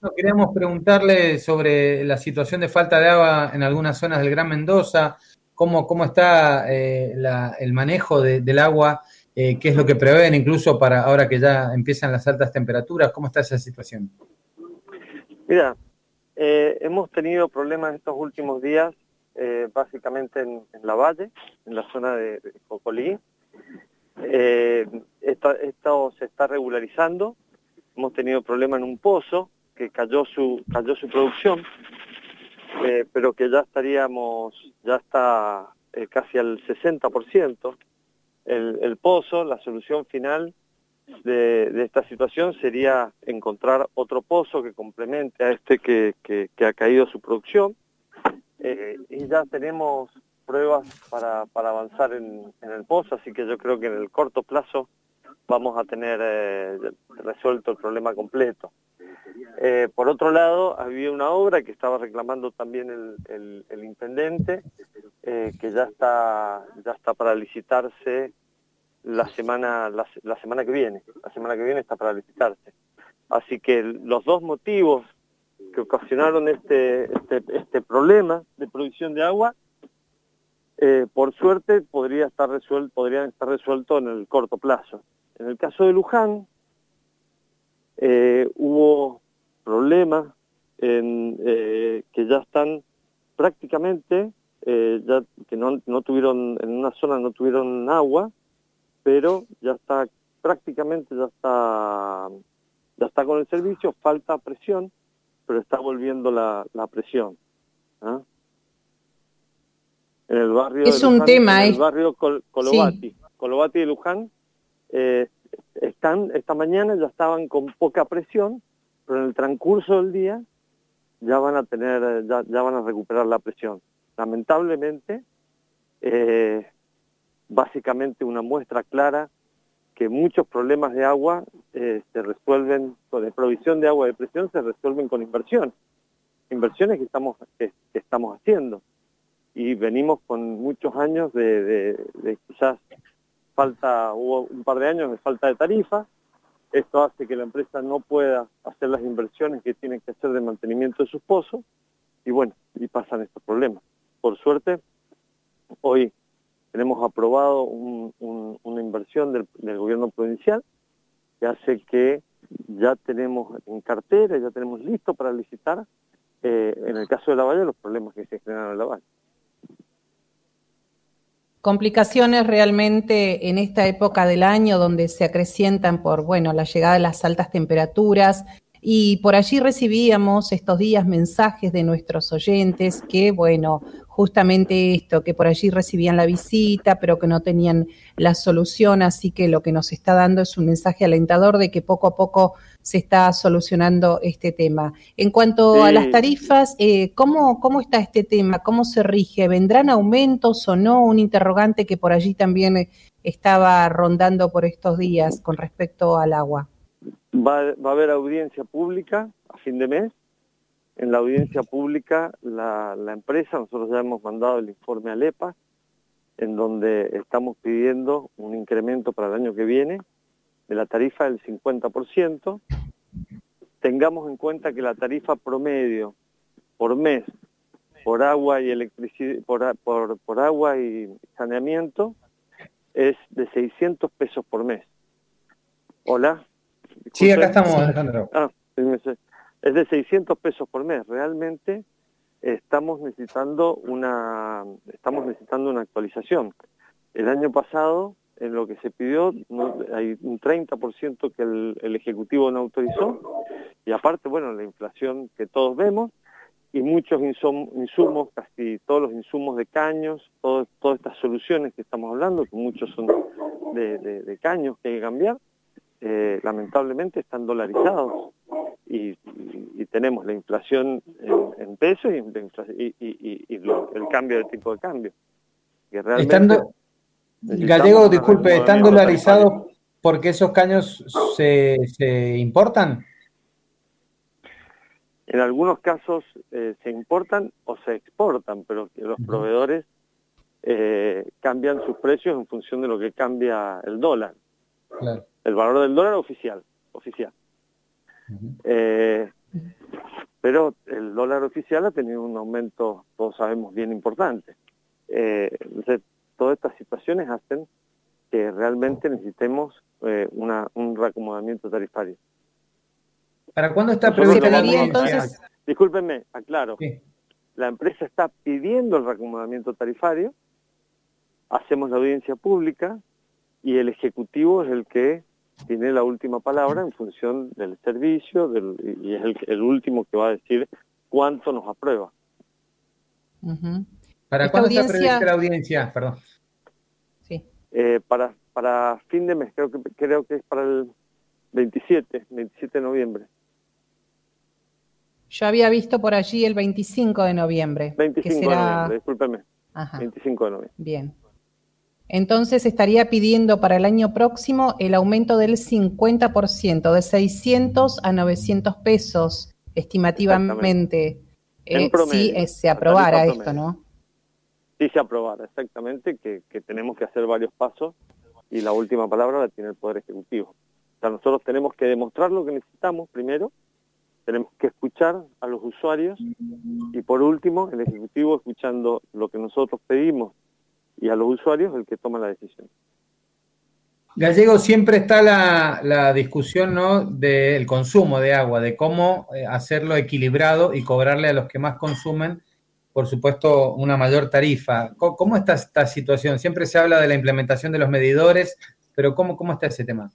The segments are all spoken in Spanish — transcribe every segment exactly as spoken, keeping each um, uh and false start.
Bueno, queríamos preguntarle sobre la situación de falta de agua en algunas zonas del Gran Mendoza, cómo, cómo está eh, la- el manejo de- del agua, eh, qué es lo que prevén incluso para ahora que ya empiezan las altas temperaturas, cómo está esa situación. Mira, eh, hemos tenido problemas estos últimos días, eh, básicamente en, en la Valle, en la zona de, de Cocolí. Eh, esto, esto se está regularizando. Hemos tenido problemas en un pozo que cayó su cayó su producción, eh, pero que ya estaríamos, ya está eh, casi al sesenta por ciento. El, el pozo, la solución final de, de esta situación sería encontrar otro pozo que complemente a este que, que, que ha caído su producción, eh, y ya tenemos pruebas para, para avanzar en, en el pozo, así que yo creo que en el corto plazo vamos a tener eh, resuelto el problema completo. Eh, por otro lado, había una obra que estaba reclamando también el, el, el intendente, eh, que ya está, ya está para licitarse la semana, la, la semana que viene. La semana que viene está para licitarse. Así que los dos motivos que ocasionaron este, este, este problema de provisión de agua, eh, por suerte podría estar resuelto, podrían estar resueltos en el corto plazo. En el caso de Luján, eh, hubo problemas en, eh, que ya están prácticamente, eh, ya que no, no tuvieron, en una zona no tuvieron agua, pero ya está, prácticamente ya está, ya está con el servicio, falta presión, pero está volviendo la, la presión. ¿Ah? En el barrio de Es un Luján, en tema, el es, barrio Col sí. Colobati, Colobati de Luján, eh, están, esta mañana ya estaban con poca presión, pero en el transcurso del día ya van a tener, ya, ya van a recuperar la presión. Lamentablemente, eh, básicamente una muestra clara que muchos problemas de agua eh, se resuelven, con de provisión de agua de presión se resuelven con inversión. Inversiones que estamos, que, que estamos haciendo. Y venimos con muchos años de, de, de quizás falta, hubo un par de años de falta de tarifa. Esto hace que la empresa no pueda hacer las inversiones que tiene que hacer de mantenimiento de sus pozos, y bueno, y pasan estos problemas. Por suerte, hoy tenemos aprobado un, un, una inversión del, del gobierno provincial que hace que ya tenemos en cartera, ya tenemos listo para licitar, eh, en el caso de la Valle, los problemas que se generan en la Valle. Complicaciones realmente en esta época del año donde se acrecientan por, bueno, la llegada de las altas temperaturas, y por allí recibíamos estos días mensajes de nuestros oyentes que, bueno, justamente esto, que por allí recibían la visita, pero que no tenían la solución, así que lo que nos está dando es un mensaje alentador de que poco a poco se está solucionando este tema. En cuanto Sí. a las tarifas, eh, ¿cómo, ¿cómo está este tema? ¿Cómo se rige? ¿Vendrán aumentos o no? Un interrogante que por allí también estaba rondando por estos días con respecto al agua. Va, va a haber audiencia pública a fin de mes. En la audiencia pública, la, la empresa, nosotros ya hemos mandado el informe a LEPA, en donde estamos pidiendo un incremento para el año que viene de la tarifa del cincuenta por ciento. Tengamos en cuenta que la tarifa promedio por mes, por agua y electricidad, por, por, por agua y saneamiento, es de seiscientos pesos por mes. Hola. Disculpen. Sí, acá estamos, Alejandro. Ah, es de seiscientos pesos por mes. Realmente estamos necesitando una, estamos necesitando una actualización. El año pasado, en lo que se pidió, no, hay un treinta por ciento que el, el Ejecutivo no autorizó, y aparte, bueno, la inflación que todos vemos, y muchos insum, insumos, casi todos los insumos de caños, todo, todas estas soluciones que estamos hablando, que muchos son de, de, de caños que hay que cambiar, eh, lamentablemente están dolarizados, y, y, y tenemos la inflación en, en pesos y, y, y, y lo, el cambio de tipo de cambio. Que realmente Estando, Gallego, disculpe, ¿están dolarizados porque esos caños se, se importan? En algunos casos eh, se importan o se exportan, pero que los proveedores eh, cambian sus precios en función de lo que cambia el dólar. Claro. El valor del dólar oficial, oficial. Uh-huh. eh, oficial ha tenido un aumento, todos sabemos, bien importante. Eh, entonces, todas estas situaciones hacen que realmente necesitemos eh, una, un reacomodamiento tarifario. ¿Para cuándo está Nosotros prevista la vamos a- audiencia? Discúlpenme, aclaro. Sí. La empresa está pidiendo el reacomodamiento tarifario, hacemos la audiencia pública y el Ejecutivo es el que tiene la última palabra en función del servicio del, y es el, el último que va a decir cuánto nos aprueba. Ujú. ¿Para Esta cuándo está audiencia- prevista la audiencia? Perdón. Sí. Eh, para, para fin de mes, creo que, creo que es para el veintisiete, veintisiete de noviembre. Yo había visto por allí el veinticinco de noviembre. que veinticinco de será... noviembre, discúlpeme. Ajá, veinticinco de noviembre. bien. Entonces estaría pidiendo para el año próximo el aumento del cincuenta por ciento, de seiscientos a novecientos pesos, estimativamente, En eh, promedio, si eh, se la aprobara tarifa esto, promedio. ¿no? Sí se aprobara, exactamente, que, que tenemos que hacer varios pasos y la última palabra la tiene el Poder Ejecutivo. O sea, nosotros tenemos que demostrar lo que necesitamos primero, tenemos que escuchar a los usuarios y por último el Ejecutivo, escuchando lo que nosotros pedimos y a los usuarios, el que toma la decisión. Gallego, siempre está la, la discusión, ¿no?, del consumo de agua, de cómo eh, hacerlo equilibrado y cobrarle a los que más consumen, por supuesto, una mayor tarifa. ¿Cómo, cómo está esta situación? Siempre se habla de la implementación de los medidores, pero ¿cómo, cómo está ese tema?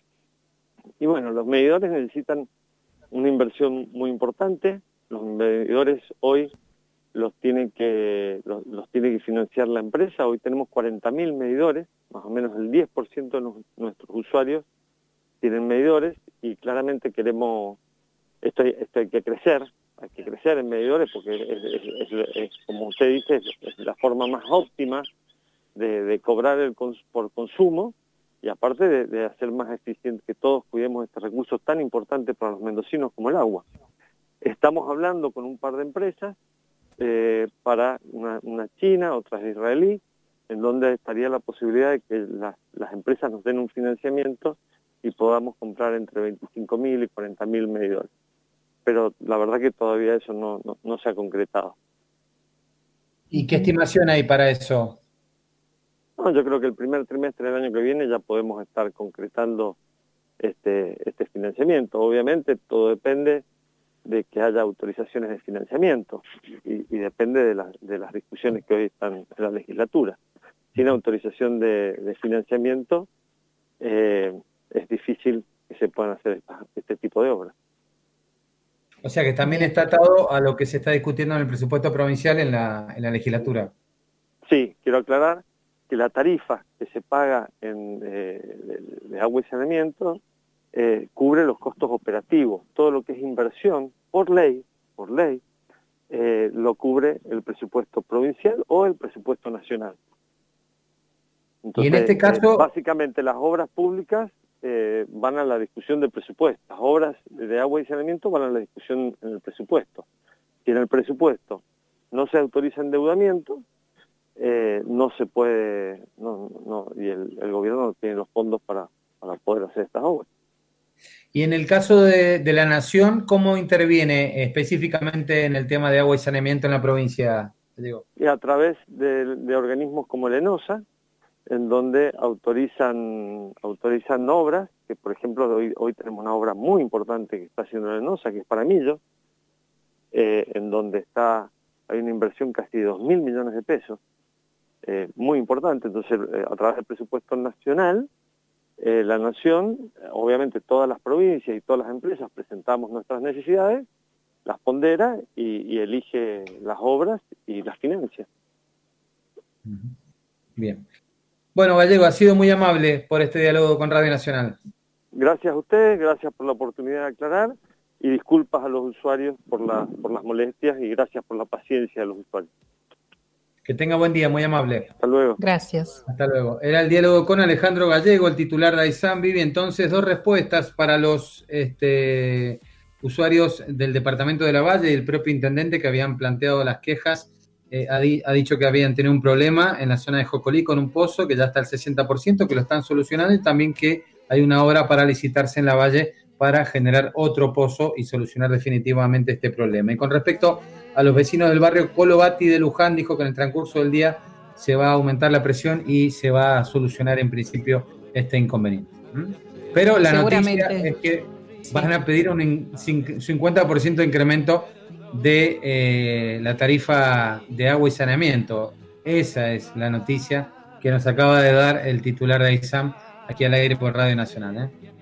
Y bueno, los medidores necesitan una inversión muy importante. Los medidores hoy los tiene que los, los tiene que financiar la empresa. Hoy tenemos cuarenta mil medidores, más o menos el diez por ciento de los, nuestros usuarios tienen medidores y claramente queremos, esto, esto hay que crecer, hay que crecer en medidores porque es, es, es, es, como usted dice, es, es la forma más óptima de, de cobrar el cons, por consumo y aparte de, de hacer más eficiente que todos cuidemos este recurso tan importante para los mendocinos como el agua. Estamos hablando con un par de empresas eh, para una, una china, otra israelí, en donde estaría la posibilidad de que las, las empresas nos den un financiamiento y podamos comprar entre veinticinco mil y cuarenta mil medidores. Pero la verdad que todavía eso no, no, no se ha concretado. ¿Y qué estimación hay para eso? No, yo creo que el primer trimestre del año que viene ya podemos estar concretando este, este financiamiento. Obviamente todo depende de que haya autorizaciones de financiamiento y, y depende de, la, de las discusiones que hoy están en la legislatura. Sin autorización de, de financiamiento eh, es difícil que se puedan hacer esta, este tipo de obras. O sea que también está atado a lo que se está discutiendo en el presupuesto provincial en la, en la legislatura. Sí, quiero aclarar que la tarifa que se paga en, eh, de, de agua y saneamiento eh, cubre los costos operativos. Todo lo que es inversión, por ley, por ley, eh, lo cubre el presupuesto provincial o el presupuesto nacional. Entonces, y en este caso... Eh, básicamente las obras públicas eh, van a la discusión del presupuesto. Las obras de agua y saneamiento van a la discusión en el presupuesto. Si en el presupuesto no se autoriza endeudamiento, eh, no se puede, no, no, y el, el gobierno no tiene los fondos para, para poder hacer estas obras. Y en el caso de, de la Nación, ¿cómo interviene específicamente en el tema de agua y saneamiento en la provincia? Digo. Y a través de, de organismos como el ENOSA, en donde autorizan autorizan obras, que por ejemplo hoy, hoy tenemos una obra muy importante que está haciendo el ENOSA, que es Paramillo, eh, en donde está hay una inversión casi de dos mil millones de pesos, eh, muy importante. Entonces, eh, a través del presupuesto nacional, eh, la Nación, obviamente todas las provincias y todas las empresas presentamos nuestras necesidades, las pondera y, y elige las obras y las financia. Bien. Bueno, Gallego, ha sido muy amable por este diálogo con Radio Nacional. Gracias a ustedes, gracias por la oportunidad de aclarar y disculpas a los usuarios por, la, por las molestias y gracias por la paciencia de los usuarios. Que tenga buen día, muy amable. Hasta luego. Gracias. Hasta luego. Era el diálogo con Alejandro Gallego, el titular de AISAM. Vivi, entonces, dos respuestas para los este, usuarios del departamento de La Valle y el propio intendente que habían planteado las quejas. Eh, ha, di, ha dicho que habían tenido un problema en la zona de Jocolí con un pozo que ya está al sesenta por ciento, que lo están solucionando y también que hay una obra para licitarse en La Valle para generar otro pozo y solucionar definitivamente este problema. Y con respecto a los vecinos del barrio Colobati de Luján, dijo que en el transcurso del día se va a aumentar la presión y se va a solucionar en principio este inconveniente. ¿Mm? Pero la noticia es que sí, van a pedir un cincuenta por ciento de incremento de eh, la tarifa de agua y saneamiento. Esa es la noticia que nos acaba de dar el titular de AISAM aquí al aire por Radio Nacional, ¿eh?